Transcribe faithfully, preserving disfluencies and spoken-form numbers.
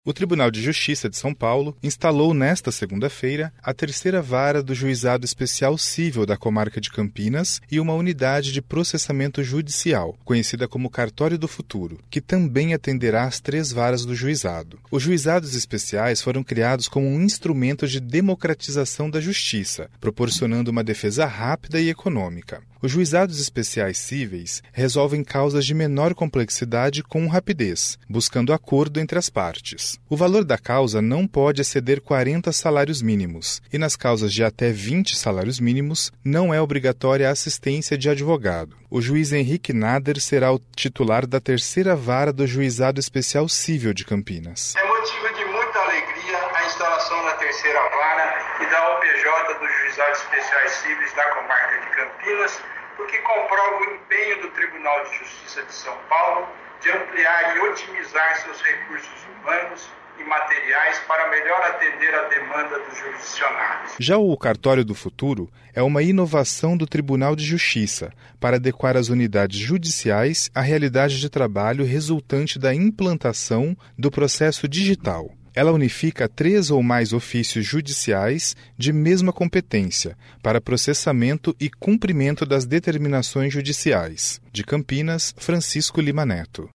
O Tribunal de Justiça de São Paulo instalou nesta segunda-feira a terceira vara do Juizado Especial Cível da Comarca de Campinas e uma unidade de processamento judicial, conhecida como Cartório do Futuro, que também atenderá às três varas do juizado. Os juizados especiais foram criados como um instrumento de democratização da justiça, proporcionando uma defesa rápida e econômica. Os juizados especiais cíveis resolvem causas de menor complexidade com rapidez, buscando acordo entre as partes. O valor da causa não pode exceder quarenta salários mínimos, e nas causas de até vinte salários mínimos não é obrigatória a assistência de advogado. O juiz Henrique Nader será o titular da terceira vara do Juizado Especial Cível de Campinas. É motivo de muita alegria a instalação da terceira vara e da O P J dos Juizados Especiais Cíveis da Comarca de Campinas, porque comprova o empenho do Tribunal de Justiça de São Paulo de ampliar e otimizar seus recursos humanos e materiais para melhor atender a demanda dos jurisdicionários. Já o Cartório do Futuro é uma inovação do Tribunal de Justiça para adequar as unidades judiciais à realidade de trabalho resultante da implantação do processo digital. Ela unifica três ou mais ofícios judiciais de mesma competência para processamento e cumprimento das determinações judiciais. De Campinas, Francisco Lima Neto.